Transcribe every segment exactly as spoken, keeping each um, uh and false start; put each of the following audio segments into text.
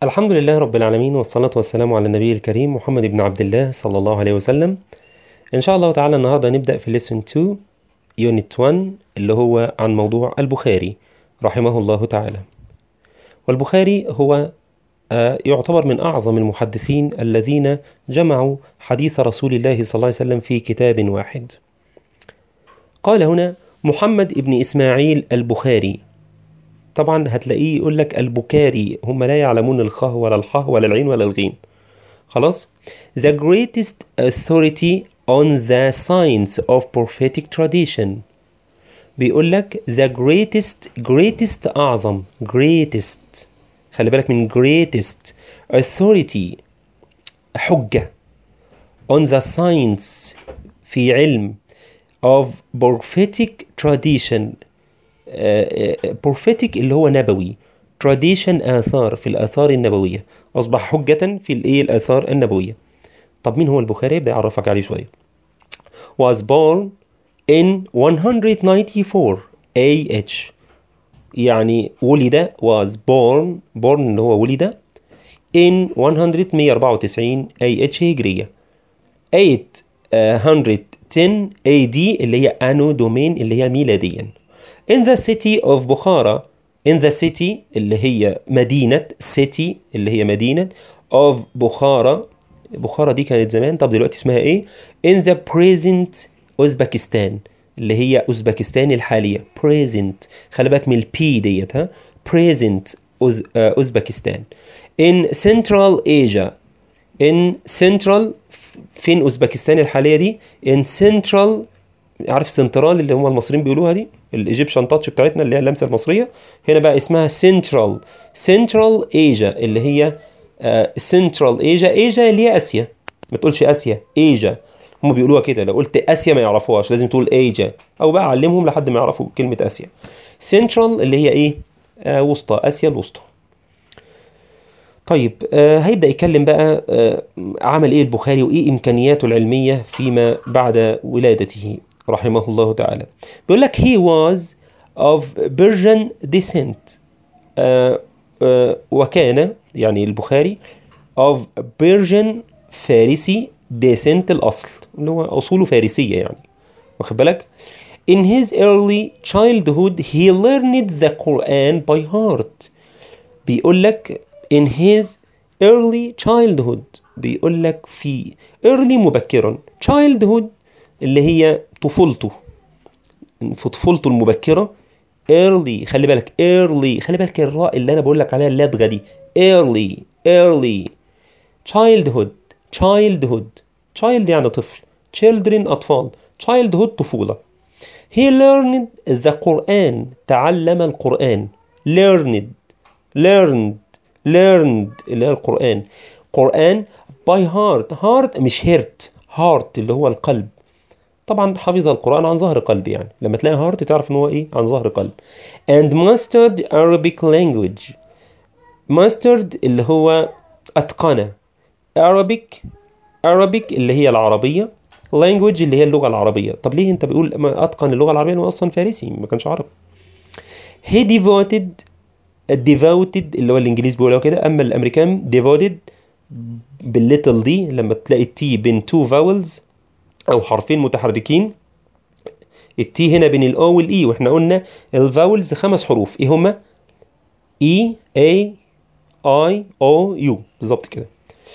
الحمد لله رب العالمين، والصلاة والسلام على النبي الكريم محمد بن عبد الله صلى الله عليه وسلم. إن شاء الله تعالى النهاردة نبدأ في lesson اتنين unit واحد اللي هو عن موضوع البخاري رحمه الله تعالى. والبخاري هو آه، يعتبر من أعظم المحدثين الذين جمعوا حديث رسول الله صلى الله عليه وسلم في كتاب واحد. قال هنا محمد بن إسماعيل البخاري. طبعا هتلاقيه يقول لك البكاري، هم لا يعلمون الخاء ولا الحاء ولا العين ولا الغين. خلاص. The greatest authority on the science of prophetic tradition. بيقول لك the greatest greatest أعظم greatest، خلي بالك من greatest authority، حجة on the science في علم of prophetic tradition. prophetic اللي هو نبوي، tradition آثار، في الآثار النبوية، أصبح حجة في الإيه الآثار النبوية. طب مين هو البخاري؟ بدي أعرفك عليه شوية. was born in one ninety-four A H، يعني ولد was born born اللي هو ولد in one مية وأربعة وتسعين A H هجرية، eight ten A D اللي هي أنو دومين اللي هي ميلاديا. in the city of بخارى، in the city اللي هي مدينة، city اللي هي مدينة of بخارى. بخارى دي كانت زمان، طب دلوقتي اسمها ايه؟ in the present أوزبكستان، اللي هي أوزبكستان الحالية. present، خلي بالك من البي ديت، ها، present أوزبكستان. in central Asia، in central، فين أوزبكستان الحالية دي؟ in central، عارف سنترال اللي هم المصريين بيقولوها دي، الايجيبشن تاتش بتاعتنا اللي هي اللمسه المصريه، هنا بقى اسمها سنترال سنترال ايجا، اللي هي سنترال ايجا. ايجا اللي هي اسيا، ما تقولش اسيا، ايجا هم بيقولوها كده. لو قلت اسيا ما يعرفوهاش، لازم تقول ايجا، او بقى علمهم لحد ما يعرفوا كلمه اسيا. سنترال اللي هي ايه؟ آه وسطى، اسيا الوسطى. طيب آه هيبدأ يتكلم بقى آه عمل ايه البخاري وايه امكانياته العلمية فيما بعد ولادته رحمه الله تعالى. بيقول لك he was of Persian descent، آه آه وكان يعني البخاري of Persian فارسي descent الأصل، اللي هو أصوله فارسية يعني، واخد بالك. in his early childhood he learned the Quran by heart. بيقول لك in his early childhood، بيقول لك في early مبكرا، childhood اللي هي طفولته، في طفولته المبكرة. early، خلي بالك early، خلي بالك الراء اللي انا بقول لك عليها اللدغة دي، early early childhood childhood child يعني طفل، children أطفال، childhood طفولة. he learned the Quran، تعلم القرآن، learned learned learned اللي هي القرآن، قرآن by heart heart مش heart heart اللي هو القلب. طبعا حفظ القرآن عن ظهر قلب، يعني لما تلاقي heart تعرف ان هو ايه؟ عن ظهر قلب. and mastered Arabic language، mastered اللي هو أتقن، Arabic Arabic اللي هي العربية، language اللي هي اللغة العربية. طب ليه انت بيقول ما أتقن اللغة العربية؟ انه اصلا فارسي ما كانش عربي. he devoted devoted اللي هو الانجليز بيقولوا كده، اما الامريكان devoted بالليتل دي، لما تلاقي التي بين two vowels او حرفين متحركين، التي هنا بين الاو والاي، واحنا قلنا الفاولز خمس حروف، ايه هما؟ اي اي اي او يو، بالظبط كده.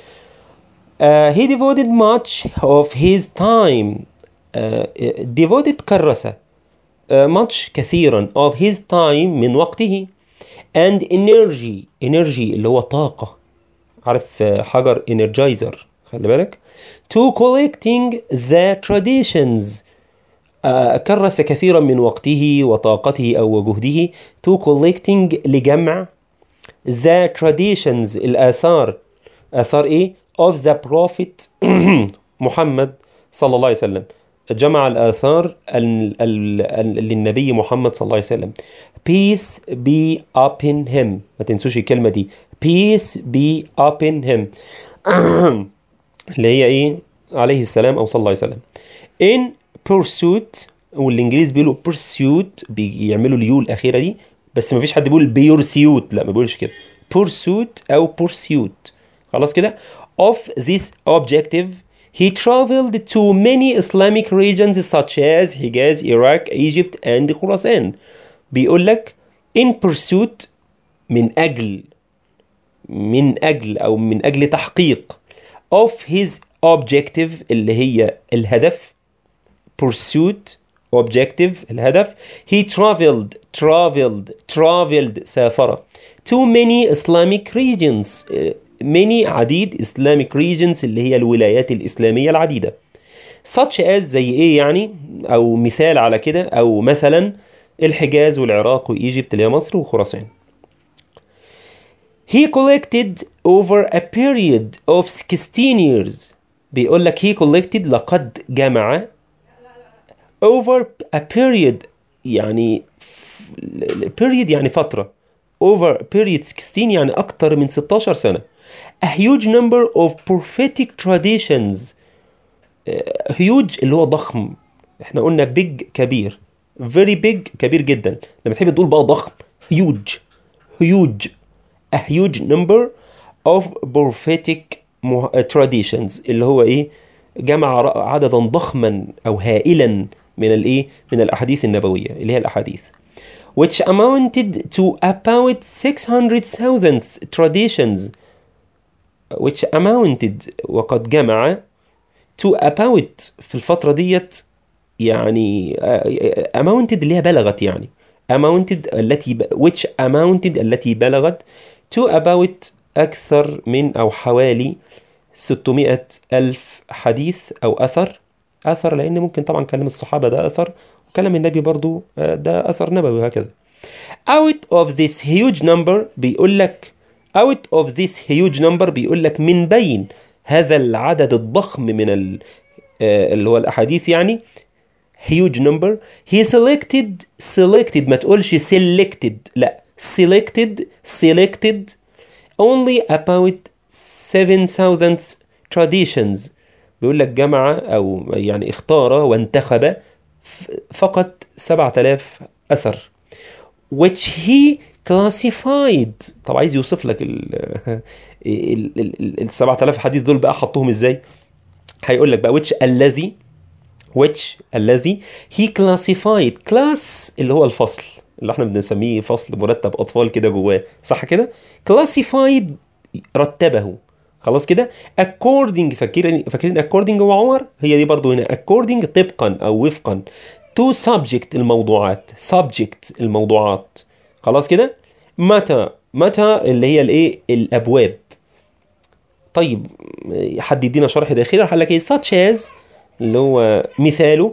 uh, he devoted much of his time، uh, devoted كرس، uh, much كثيرا of his time من وقته، and energy energy اللي هو طاقة، عارف حجر energizer، خلي بالك، to collecting the traditions، uh, كرس كثيرا من وقته وطاقته أو جهده to collecting لجمع the traditions الآثار، آثار إيه؟ of the prophet محمد صلى الله عليه وسلم، جمع الآثار للنبي محمد صلى الله عليه وسلم. peace be upon him، ما تنسوش الكلمة دي، peace be upon him اللي هي ايه؟ عليه السلام او صلى الله عليه وسلم. in pursuit، والانجليز بيقولوا pursuit، بيعملوا اليو الاخيرة دي، بس ما فيش حد بيقول بيورسيوت، لا ما بيقولش كده، pursuit أو pursuit خلاص كده of this objective. He traveled to many Islamic regions such as Hijaz, Iraq, Egypt and Khorasan. بيقول لك in pursuit من أجل من أجل أو من أجل تحقيق of his objective اللي هي الهدف. pursuit objective الهدف. he traveled traveled traveled سافر to many Islamic regions. many عديد Islamic regions اللي هي الولايات الإسلامية العديدة. such as زي إيه يعني أو مثال على كده أو مثلا الحجاز والعراق وإيجيبت اللي هي مصر وخراسان. he collected over a period of sixteen years. بيقول لك he collected لقد جمع over a period يعني period يعني فترة over period sixteen يعني أكتر من ستاشر سنة. a huge number of prophetic traditions. uh, huge اللي هو ضخم. احنا قلنا big كبير very big كبير جدا. لما تحب تقول بقى ضخم huge huge a huge number of prophetic traditions اللي هو ايه جمع عددا ضخما او هائلا من الايه من الاحاديث النبويه اللي هي الاحاديث which amounted to about six hundred thousand traditions which amounted وقد جمع to about في الفتره ديت يعني amounted اللي هي بلغت يعني amounted التي which amounted التي بلغت to about أكثر من أو حوالي ستمائة ألف حديث أو أثر. أثر لأن ممكن طبعا كلام الصحابة ده أثر وكلام النبي برضو ده أثر نبوي وهكذا. out of this huge number بيقول لك out of this huge number بيقول لك من بين هذا العدد الضخم من اللي هو الأحاديث يعني huge number he selected selected ما تقولش selected لا selected selected only about seven thousand traditions. بيقول لك جمع أو يعني اختار وانتخب فقط سبعة آلاف أثر which he classified. طب عايز يوصف لك ال ال سبعة آلاف حديث دول بقى حطوهم ازاي. هيقول لك بقى which الذي which الذي he classified class اللي هو الفصل اللي احنا بنسميه فصل مرتب اطفال كده جواه صح كده. classified رتبه خلاص كده. according فاكرين فاكرين according وعمر هي دي برضو هنا according طبقا او وفقا to subject الموضوعات subject الموضوعات خلاص كده. متى متى اللي هي الايه الابواب. طيب حد يدينا شرح داخلي قال لك ايه such as اللي هو مثاله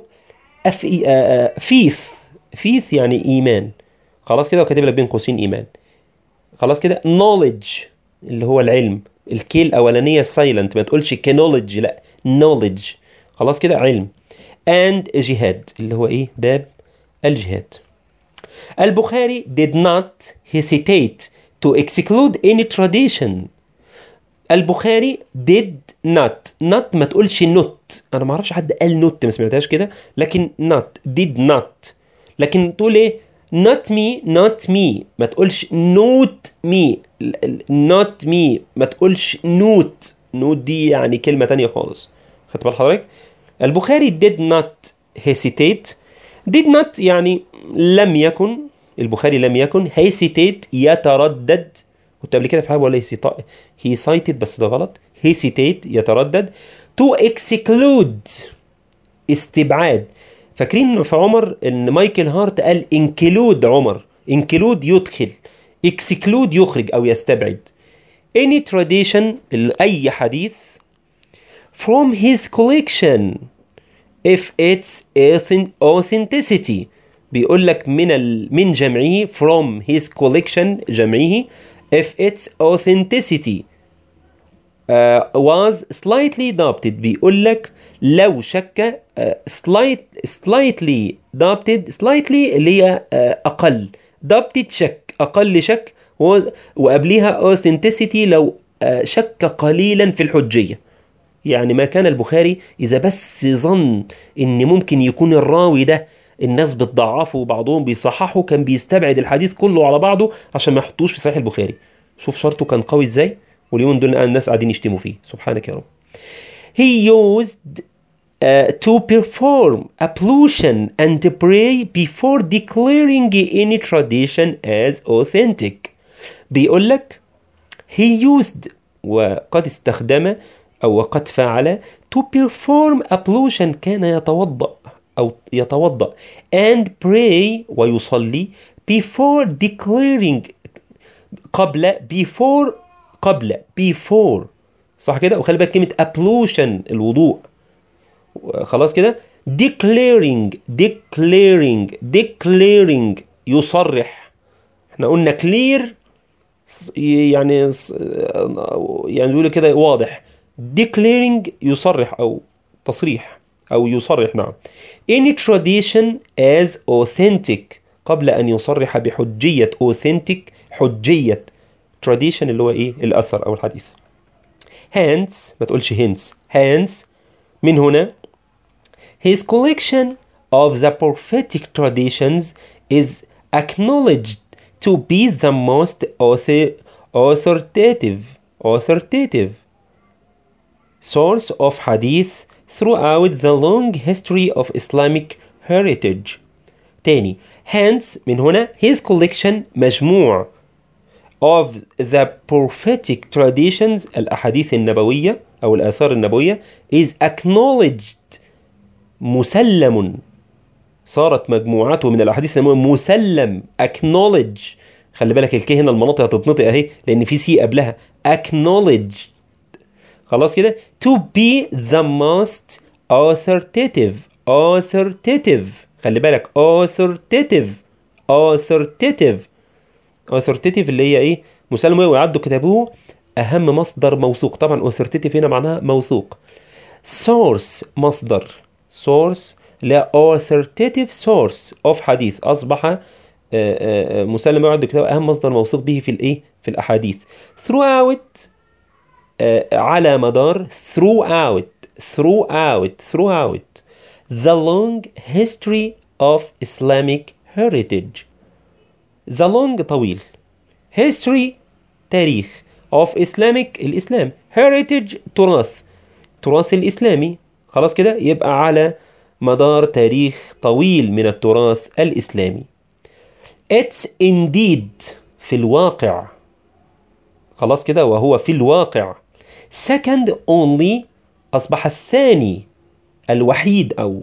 فيث فيث يعني ايمان خلاص كده وكاتب لك بين قوسين ايمان خلاص كده. knowledge اللي هو العلم الكي الاولانيه سايلنت ما تقولش knowledge لا knowledge خلاص كده علم. and جهاد اللي هو ايه باب الجهاد. البخاري did not hesitate to exclude any tradition. البخاري did not not ما تقولش not انا ما اعرفش حد قال not ما سمعتهاش كده لكن not did not لكن تقول ايه not me not me ما تقولش not me not me ما تقولش note note دي يعني كلمة تانية خالص خدت بال حضرتك. البخاري did not hesitate did not يعني لم يكن البخاري لم يكن hesitate يتردد كنت قبل كده في حاجة ولا he cited بس ده غلط hesitate يتردد to exclude استبعاد. فاكرين في عمر ان مايكل هارت قال include عمر include يدخل exclude يخرج او يستبعد. any tradition اي حديث from his collection if its authenticity بيقول لك من ال... من جمعه from his collection جمعه if its authenticity uh, was slightly doubted بيقول لك لو شك uh, slight slightly doubted slightly اللي هي uh, أقل doubted شك أقل شك وقبلها authenticity لو uh, شك قليلا في الحجية. يعني ما كان البخاري إذا بس ظن إن ممكن يكون الراوي ده الناس بتضعفه وبعضهم بيصححه كان بيستبعد الحديث كله على بعضه عشان ما يحطوش في صحيح البخاري شوف شرطه كان قوي ازاي، واليومين دول الناس قاعدين يشتموا فيه. سبحانك يا رب. He used uh, to perform ablution and pray before declaring any tradition as authentic. بيقول لك he used وقد استخدم أو وقد فعل to perform ablution كان يتوضأ أو يتوضأ and pray ويصلي before declaring قبل before قبل before صح كده. وخلي بالك كلمة ablution الوضوء خلاص كده. declaring declaring declaring يصرح. احنا قلنا clear يعني يعني بيقولوا كده واضح. declaring يصرح أو تصريح أو يصرح نعم. any tradition as authentic قبل أن يصرح بحجية authentic حجية tradition اللي هو إيه الأثر أو الحديث. hence ما تقولش hence hence من هنا his collection of the prophetic traditions is acknowledged to be the most author authoritative authoritative source of hadith throughout the long history of Islamic heritage. تاني hence من هنا his collection مجموع of the prophetic traditions الأحاديث النبوية أو الآثار النبوية is acknowledged مسلم. صارت مجموعته من الأحاديث النبوية مسلم acknowledge. خلي بالك الكي هنا المناطق هتتنطق اهي لأن في سي قبلها acknowledge خلاص كده. to be the most authoritative authoritative خلي بالك authoritative authoritative authoritative اللي هي ايه مسلم ويعد كتابه أهم مصدر موثوق. طبعا authoritative هنا معناها موثوق. source مصدر source لا authoritative source of حديث أصبح مسلم يعد كتابه أهم مصدر موثوق به في الايه في الأحاديث. throughout على مدار throughout throughout throughout the long history of Islamic heritage. the long طويل history تاريخ of Islamic الإسلام heritage تراث تراث الإسلامي خلاص كده. يبقى على مدار تاريخ طويل من التراث الإسلامي. it's indeed في الواقع خلاص كده وهو في الواقع second only أصبح الثاني الوحيد أو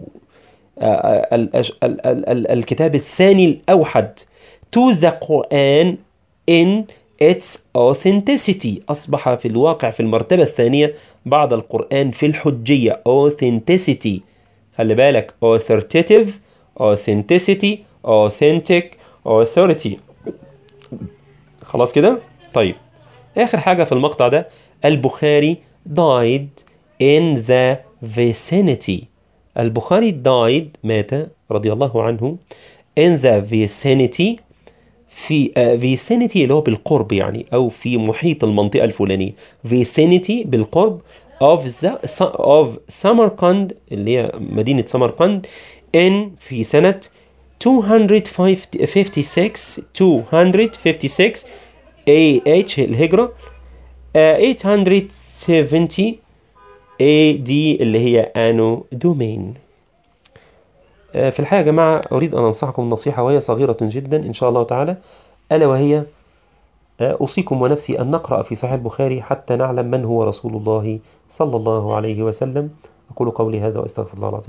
الكتاب الثاني الأوحد to the Quran in its authenticity. أصبح في الواقع في المرتبة الثانية بعد القرآن في الحجية authenticity. خلي بالك authoritative authenticity authentic authority خلاص كده. طيب آخر حاجة في المقطع ده البخاري died in the vicinity. البخاري died مات رضي الله عنه in the vicinity في uh, vicinity اللي هو بالقرب يعني أو في محيط المنطقة الفلانية. vicinity بالقرب of the of Samarkand اللي هي مدينة سمرقند in في سنة two fifty-six two fifty-six إيه إتش الهجرة uh, eight seventy إيه دي اللي هي آنو دومين. uh, في الحقيقة يا جماعة أريد أن أنصحكم نصيحة وهي صغيرة جدا إن شاء الله تعالى ألا وهي uh, أوصيكم ونفسي أن نقرأ في صحيح البخاري حتى نعلم من هو رسول الله صلى الله عليه وسلم. أقول قولي هذا وأستغفر الله العظيم.